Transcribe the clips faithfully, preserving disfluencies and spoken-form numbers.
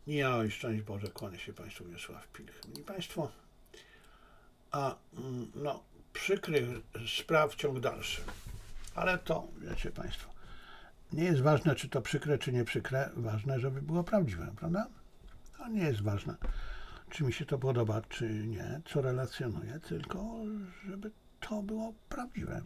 Ja i szczęść Boże, kłania się Państwu Wiesław Pilch. Mili Państwo, a no, przykrych spraw ciąg dalszy. Ale to, wiecie Państwo, nie jest ważne, czy to przykre, czy nie przykre. Ważne, żeby było prawdziwe, prawda? To nie jest ważne, czy mi się to podoba, czy nie, co relacjonuję, tylko żeby to było prawdziwe.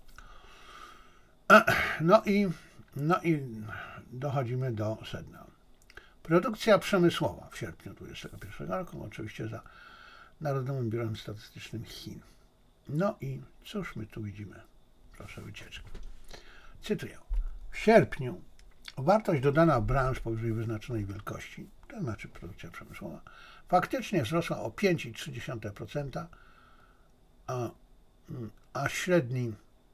No i, no i dochodzimy do sedna. Produkcja przemysłowa w sierpniu dwudziestego pierwszego roku, oczywiście za Narodowym Biurem Statystycznym Chin. No i cóż my tu widzimy? Proszę wycieczki. Cytuję. W sierpniu wartość dodana branż powyżej wyznaczonej wielkości, to znaczy produkcja przemysłowa, faktycznie wzrosła o pięć przecinek trzy procent, a, a średni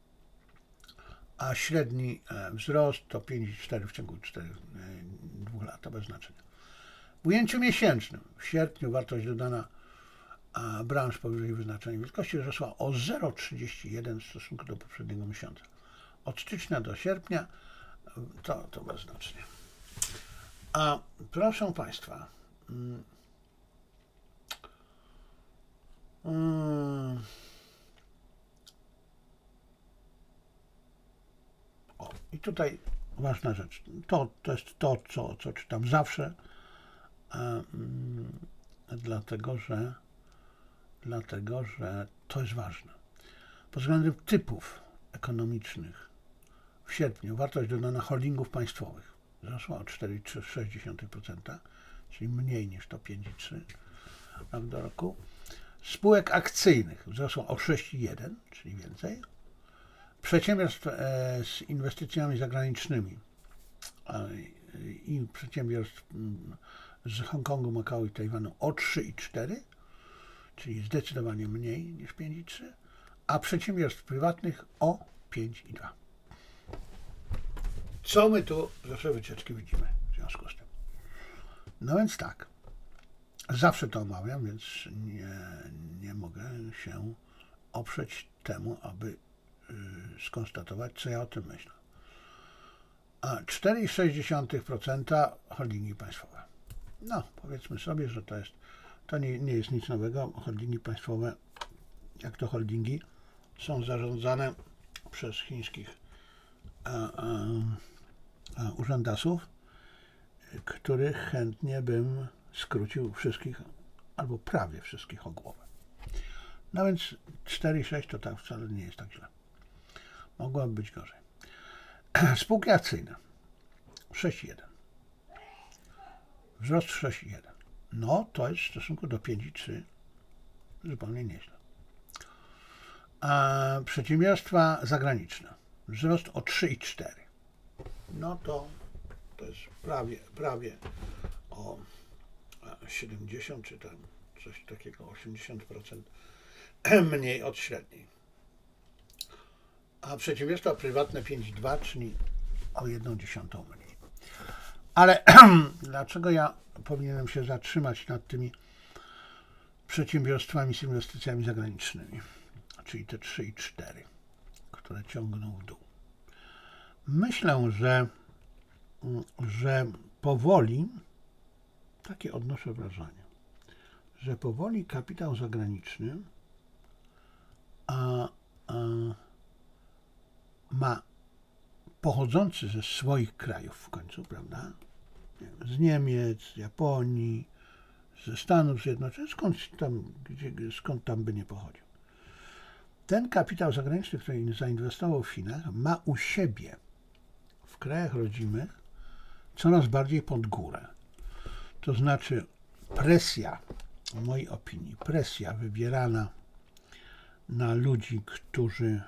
a średni wzrost to pięć przecinek cztery procent w ciągu czterech, dwóch lat, to bez znaczenia. W ujęciu miesięcznym w sierpniu wartość dodana branż powyżej wyznaczonej wielkości wzrosła o zero przecinek trzydzieści jeden w stosunku do poprzedniego miesiąca. Od stycznia do sierpnia to, to bez znaczenia. A proszę Państwa, mm, mm, o, i tutaj ważna rzecz. To, to jest to, co, co czytam zawsze, a, mm, dlatego, że dlatego, że to jest ważne. Pod względem typów ekonomicznych w sierpniu wartość dodana holdingów państwowych wzrosła o cztery przecinek sześć procent, czyli mniej niż to pięć przecinek trzy procent rok do roku. Spółek akcyjnych wzrosła o sześć przecinek jeden procent, czyli więcej. Przedsiębiorstw z inwestycjami zagranicznymi i przedsiębiorstw z Hongkongu, Makao i Tajwanu o trzy przecinek cztery procent, czyli zdecydowanie mniej niż pięć przecinek trzy procent, a przedsiębiorstw prywatnych o pięć przecinek dwa procent. Co my tu zawsze wycieczki widzimy w związku z tym? No więc tak, zawsze to omawiam, więc nie, nie mogę się oprzeć temu, aby yy, skonstatować, co ja o tym myślę. A cztery przecinek sześć procent holdingi państwowe. No, powiedzmy sobie, że to jest, to nie, nie jest nic nowego. Holdingi państwowe, jak to holdingi, są zarządzane przez chińskich a, a, a, urzędasów, których chętnie bym skrócił wszystkich, albo prawie wszystkich o głowę. No więc cztery przecinek sześć to tak wcale nie jest tak źle. Mogłoby być gorzej. Spółki akcyjne sześć przecinek jeden. Wzrost sześć przecinek jeden. No to jest w stosunku do pięć przecinek trzy zupełnie nieźle. A przedsiębiorstwa zagraniczne wzrost o trzy przecinek cztery. No to to jest prawie, prawie o siedemdziesiąt czy tam coś takiego, osiemdziesiąt procent mniej od średniej. A przedsiębiorstwa prywatne pięć przecinek dwa, czyli o jedną dziesiątą mniej. Ale dlaczego ja powinienem się zatrzymać nad tymi przedsiębiorstwami z inwestycjami zagranicznymi, czyli te trzy i cztery, które ciągną w dół? Myślę, że, że powoli, takie odnoszę wrażenie, że powoli kapitał zagraniczny a, a, ma pochodzący ze swoich krajów w końcu, prawda? Z Niemiec, z Japonii, ze Stanów Zjednoczonych, skąd tam, gdzie, skąd tam by nie pochodził. Ten kapitał zagraniczny, który zainwestował w Chinach, ma u siebie w krajach rodzimych coraz bardziej pod górę. To znaczy presja, w mojej opinii, presja wywierana na ludzi, którzy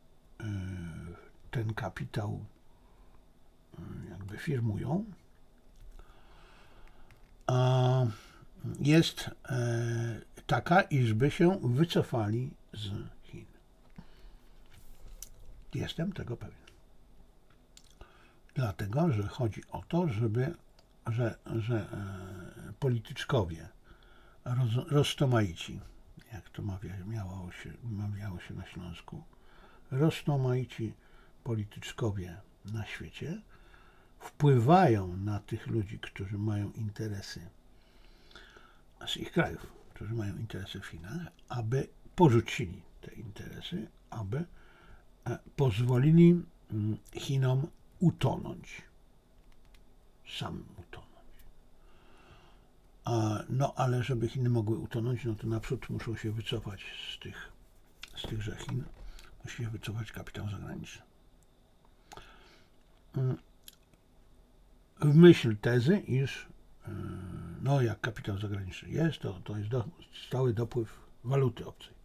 ten kapitał jakby firmują, jest taka, iżby się wycofali z Chin. Jestem tego pewien. Dlatego, że chodzi o to, żeby, że, że polityczkowie roz, roztomaici, jak to mawia, miało się, mawiało się na Śląsku, roztomaici polityczkowie na świecie wpływają na tych ludzi, którzy mają interesy z ich krajów, którzy mają interesy w Chinach, aby porzucili te interesy, aby pozwolili Chinom utonąć, samym utonąć. No ale żeby Chiny mogły utonąć, no to naprzód muszą się wycofać z tych, z tychże Chin, musi się wycofać kapitał zagraniczny. W myśl tezy, iż no jak kapitał zagraniczny jest, to, to jest do, stały dopływ waluty obcej.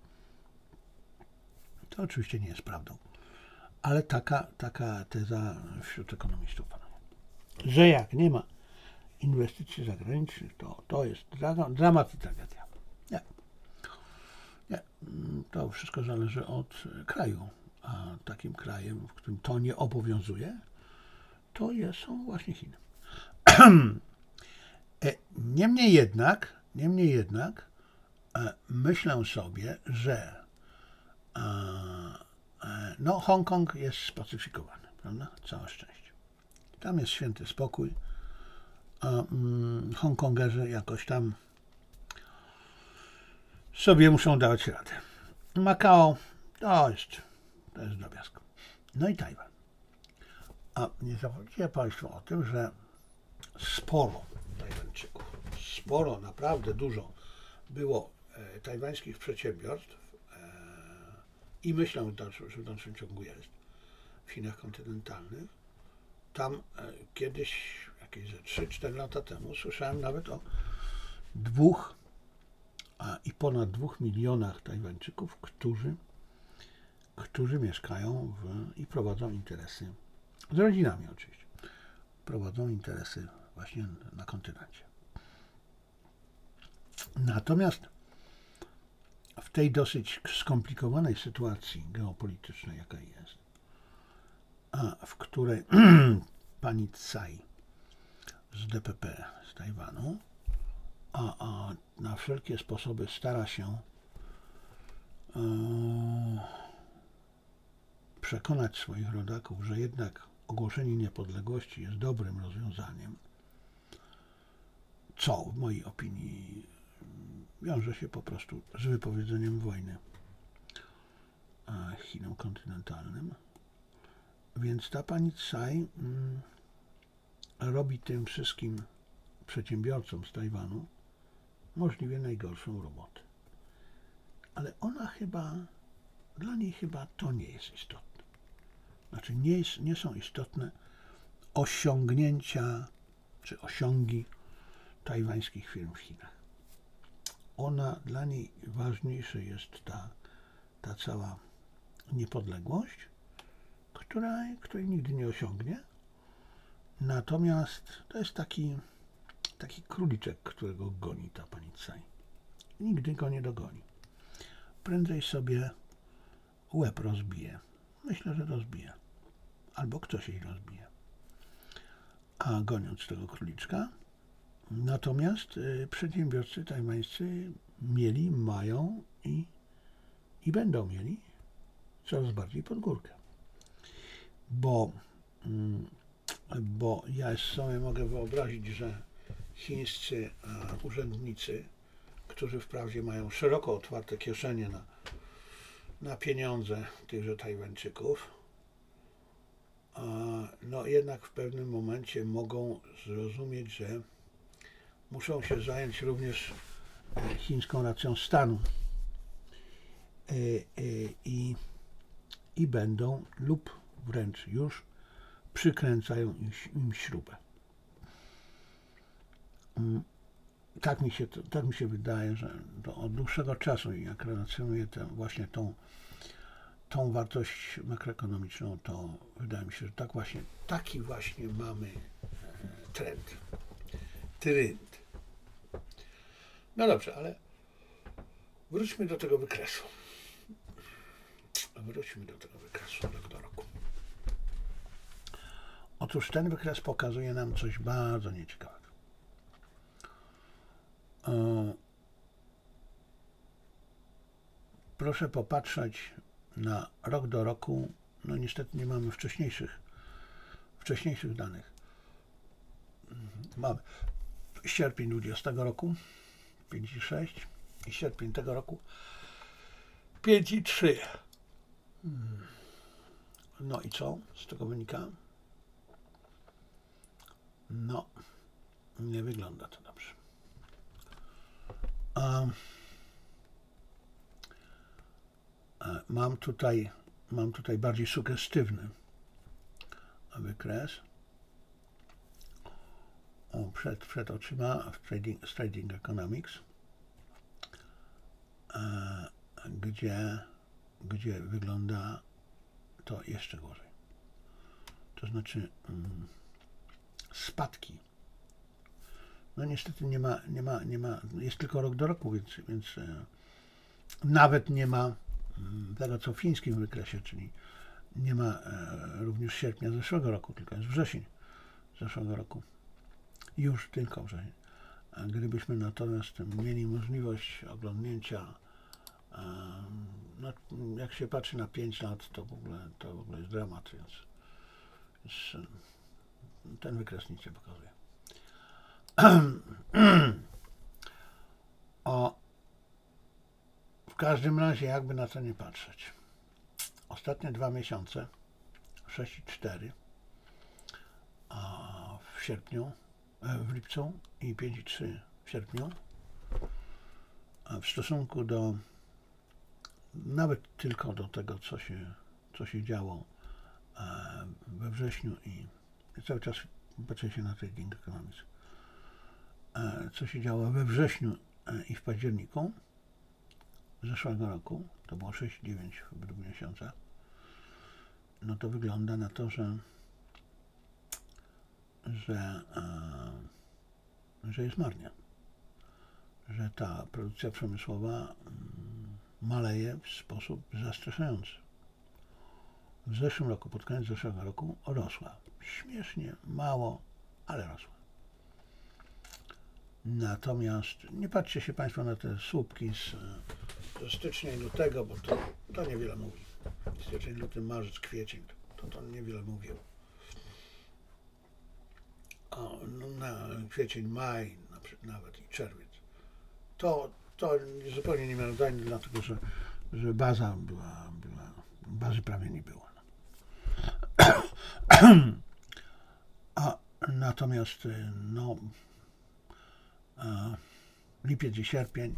To oczywiście nie jest prawdą, ale taka, taka teza wśród ekonomistów panuje. Że jak nie ma inwestycji zagranicznych, to, to jest dramat i tragedia. Nie. Nie. To wszystko zależy od kraju, a takim krajem, w którym to nie obowiązuje, to jest, są właśnie Chiny. Niemniej jednak, niemniej jednak myślę sobie, że no Hongkong jest spacyfikowany, prawda? Całe szczęście. Tam jest święty spokój, a mm, Hongkongerzy jakoś tam sobie muszą dawać radę. Makao to jest, to jest drobiazg. No i Tajwan. A nie zapomnijcie Państwo o tym, że sporo Tajwańczyków, sporo, naprawdę dużo było e, tajwańskich przedsiębiorstw e, i myślę, że w dalszym ciągu jest w Chinach kontynentalnych. Tam e, kiedyś, jakieś ze trzy cztery lata temu, słyszałem nawet o dwóch a, i ponad dwóch milionach Tajwańczyków, którzy, którzy mieszkają w, i prowadzą interesy, z rodzinami oczywiście, prowadzą interesy właśnie na kontynencie. Natomiast w tej dosyć skomplikowanej sytuacji geopolitycznej, jaka jest, a w której pani Tsai z D P P z Tajwanu a, a na wszelkie sposoby stara się e, przekonać swoich rodaków, że jednak ogłoszenie niepodległości jest dobrym rozwiązaniem, co w mojej opinii wiąże się po prostu z wypowiedzeniem wojny Chinom kontynentalnym. Więc ta pani Tsai mm, robi tym wszystkim przedsiębiorcom z Tajwanu możliwie najgorszą robotę. Ale ona chyba, dla niej chyba to nie jest istotne. Znaczy nie, jest, nie są istotne osiągnięcia czy osiągi tajwańskich firm w Chinach. Ona, dla niej ważniejsza jest ta, ta cała niepodległość, która, której nigdy nie osiągnie. Natomiast to jest taki, taki króliczek, którego goni ta pani Tsai. Nigdy go nie dogoni. Prędzej sobie łeb rozbije. Myślę, że rozbije. Albo ktoś jej rozbije. A goniąc tego króliczka, natomiast y, przedsiębiorcy tajwańscy mieli, mają i, i będą mieli coraz bardziej pod górkę. Bo, y, bo ja sobie mogę wyobrazić, że chińscy y, urzędnicy, którzy wprawdzie mają szeroko otwarte kieszenie na, na pieniądze tychże Tajwańczyków, y, no jednak w pewnym momencie mogą zrozumieć, że muszą się zająć również chińską racją stanu i, i będą lub wręcz już przykręcają im śrubę. Tak mi się, tak mi się wydaje, że to od dłuższego czasu, jak relacjonuję tę, właśnie tą, tą wartość makroekonomiczną, to wydaje mi się, że tak właśnie, taki właśnie mamy trend. Trend. No dobrze, ale wróćmy do tego wykresu. Wróćmy do tego wykresu rok do roku. Otóż ten wykres pokazuje nam coś bardzo nieciekawego. Proszę popatrzeć na rok do roku. No niestety nie mamy wcześniejszych, wcześniejszych danych. mamy sierpień dwudziestego roku pięć i sześć i sierpień tego roku pięć i trzy. No i co z tego wynika? No, nie wygląda to dobrze. Um, mam tutaj mam tutaj bardziej sugestywny wykres. O, przed, przed oczyma w trading, trading Economics, e, gdzie, gdzie wygląda to jeszcze gorzej. To znaczy mm, spadki. No niestety nie ma, nie ma, nie ma, jest tylko rok do roku, więc, więc e, nawet nie ma mm, tego, co w fińskim wykresie, czyli nie ma e, również sierpnia zeszłego roku, tylko jest wrzesień zeszłego roku. Już tylko wrzesień. A gdybyśmy natomiast mieli możliwość oglądnięcia, e, no, jak się patrzy na pięć lat, to w ogóle, to w ogóle jest dramat, więc, więc ten wykres nic nie pokazuje. O, w każdym razie, jakby na to nie patrzeć, ostatnie dwa miesiące, sześć i cztery, a w sierpniu, w lipcu i pięć i trzy w sierpniu, a w stosunku do, nawet tylko do tego, co się, co się działo we wrześniu i cały czas patrzę się na Trading Economics, co się działo we wrześniu i w październiku zeszłego roku, to było sześć i dziewięć w obydwu miesiącach, no to wygląda na to, że że, że jest marnie, że ta produkcja przemysłowa maleje w sposób zastraszający. W zeszłym roku, pod koniec zeszłego roku rosła. Śmiesznie, mało, ale rosła. Natomiast nie patrzcie się Państwo na te słupki z, ze stycznia i lutego, bo to, to niewiele mówi. Styczeń, luty, marzec, kwiecień, to, to niewiele mówi. O, no, na kwiecień, maj, na przykład nawet i czerwiec. To, to zupełnie niemiarodajne, dlatego że, że baza była, była, bazy prawie nie było. A natomiast no, a, lipiec i sierpień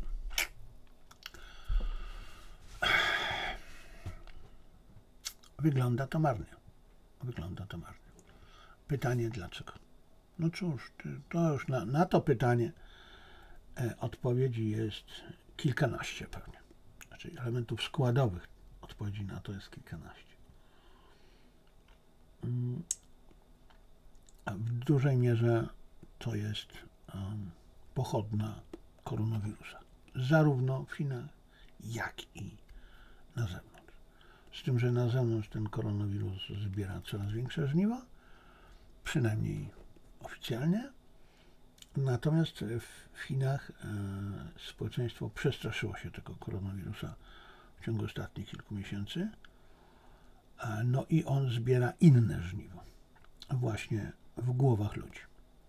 wygląda to marnie. Wygląda to marnie. Pytanie dlaczego? No cóż, to już na, na to pytanie e, odpowiedzi jest kilkanaście pewnie. Znaczy elementów składowych odpowiedzi na to jest kilkanaście. Mm, a w dużej mierze to jest um, pochodna koronawirusa. Zarówno w Chinach, jak i na zewnątrz. Z tym, że na zewnątrz ten koronawirus zbiera coraz większe żniwa, przynajmniej oficjalnie. Natomiast w Chinach e, społeczeństwo przestraszyło się tego koronawirusa w ciągu ostatnich kilku miesięcy. E, no i on zbiera inne żniwo właśnie w głowach ludzi.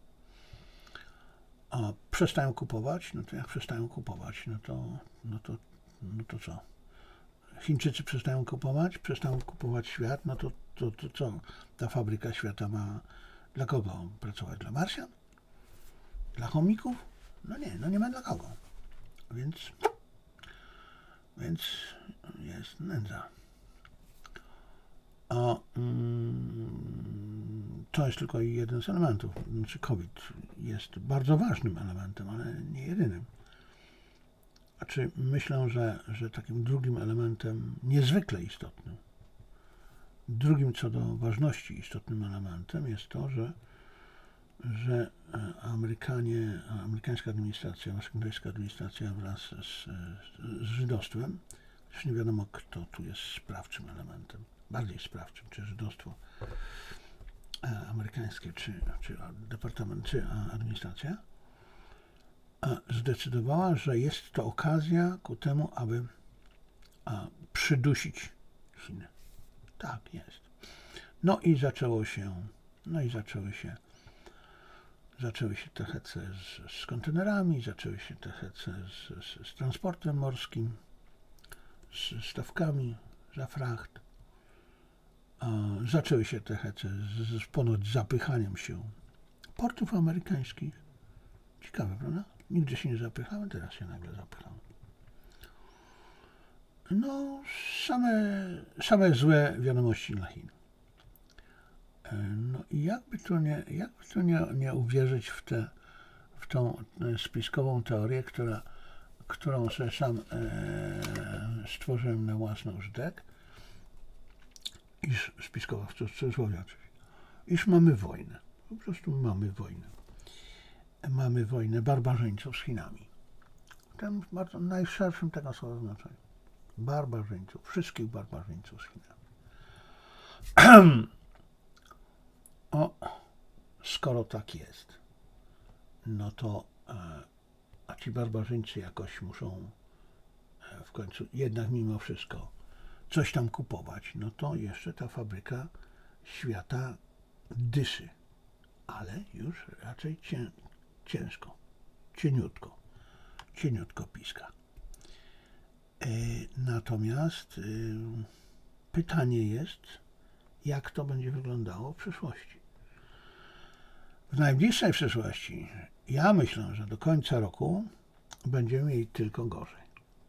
A przestają kupować, no to jak przestają kupować, no to, no to, no to co? Chińczycy przestają kupować, przestają kupować świat, no to, to, to co? Ta fabryka świata ma dla kogo pracować? Dla Marsjan? Dla chomików? No nie, no nie ma dla kogo. Więc, więc jest nędza. A mm, to jest tylko jeden z elementów. Znaczy COVID jest bardzo ważnym elementem, ale nie jedynym. Znaczy myślę, że, że takim drugim elementem niezwykle istotnym, drugim co do ważności istotnym elementem jest to, że że Amerykanie, amerykańska administracja, waszyngtońska administracja wraz z, z żydostwem, już nie wiadomo kto tu jest sprawczym elementem, bardziej sprawczym, czy żydostwo amerykańskie, czy, czy departament, czy administracja, zdecydowała, że jest to okazja ku temu, aby przydusić Chiny. Tak jest. No i zaczęło się, no i zaczęły się zaczęły się te hece z, z kontenerami, zaczęły się te hece z, z, z transportem morskim, z stawkami za fracht. Zaczęły się te hece z, z ponoć zapychaniem się portów amerykańskich. Ciekawe, prawda? Nigdy się nie zapychamy, teraz się nagle zapychamy. No, same, same złe wiadomości dla Chin. No i jakby tu nie, jakby tu nie, nie uwierzyć w, te, w tą spiskową teorię, która, którą sobie sam e, stworzyłem na własny użytek, iż spiskowa w cudzysłowie oczywiście, iż mamy wojnę. Po prostu mamy wojnę. Mamy wojnę barbarzyńców z Chinami. W tym bardzo najszerszym tego słowa znaczeniu. Barbarzyńców, wszystkich barbarzyńców z Chinami. O, skoro tak jest, no to e, a ci barbarzyńcy jakoś muszą e, w końcu jednak mimo wszystko coś tam kupować, no to jeszcze ta fabryka świata dyszy, ale już raczej cię, ciężko, cieniutko, cieniutko piska. E, natomiast e, pytanie jest, jak to będzie wyglądało w przyszłości. W najbliższej przyszłości ja myślę, że do końca roku będziemy mieli tylko gorzej.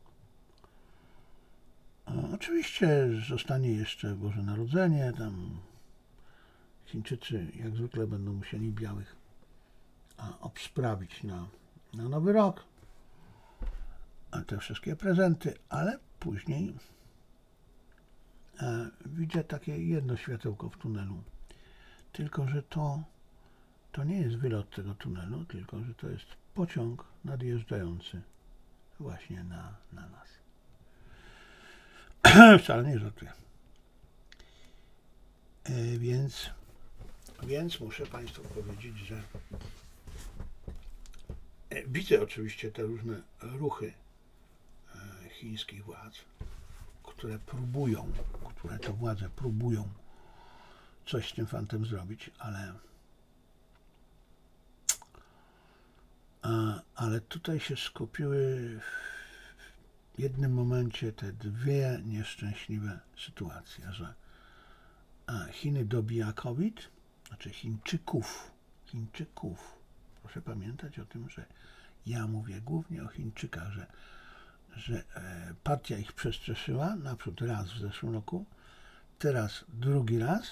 Oczywiście zostanie jeszcze Boże Narodzenie, tam Chińczycy jak zwykle będą musieli białych obsprawić na, na Nowy Rok, te wszystkie prezenty, ale później e, widzę takie jedno światełko w tunelu, tylko że to, to nie jest wylot tego tunelu, tylko że to jest pociąg nadjeżdżający właśnie na, na nas. Wcale nie żartuję. E, więc, więc muszę Państwu powiedzieć, że e, widzę oczywiście te różne ruchy e, chińskich władz, które próbują, które to władze próbują coś z tym fantem zrobić, ale a, ale tutaj się skupiły w jednym momencie te dwie nieszczęśliwe sytuacje, że Chiny dobija COVID, znaczy Chińczyków, Chińczyków. Proszę pamiętać o tym, że ja mówię głównie o Chińczykach, że, że partia ich przestraszyła, naprzód raz w zeszłym roku, teraz drugi raz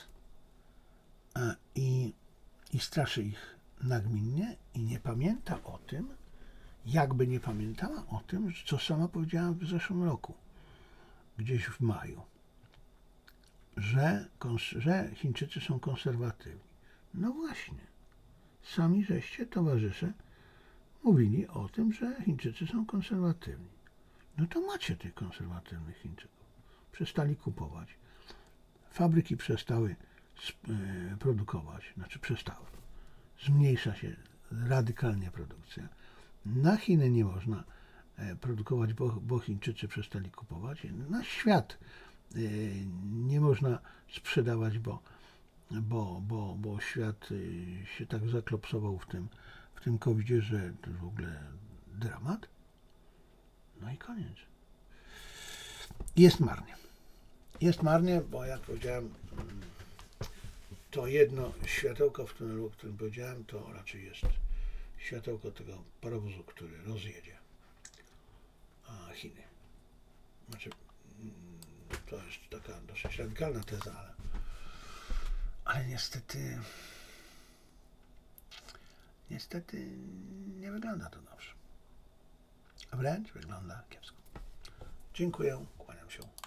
i, i straszy ich nagminnie i nie pamięta o tym, jakby nie pamiętała o tym, co sama powiedziała w zeszłym roku, gdzieś w maju, że, że Chińczycy są konserwatywni. No właśnie, sami żeście, towarzysze, mówili o tym, że Chińczycy są konserwatywni. No to macie tych konserwatywnych Chińczyków. Przestali kupować. Fabryki przestały produkować, znaczy przestały. Zmniejsza się radykalnie produkcja. Na Chiny nie można produkować, bo, bo Chińczycy przestali kupować. Na świat nie można sprzedawać, bo, bo, bo, bo świat się tak zaklopsował w tym, w tym kowidzie, że to w ogóle dramat. No i koniec. Jest marnie. Jest marnie, bo jak powiedziałem, to jedno światełko w tunelu, o którym powiedziałem, to raczej jest światełko tego parowozu, który rozjedzie Chiny. Znaczy, to jest taka dosyć radykalna teza, ale, ale niestety niestety nie wygląda to dobrze. Wręcz wygląda kiepsko. Dziękuję, kłaniam się.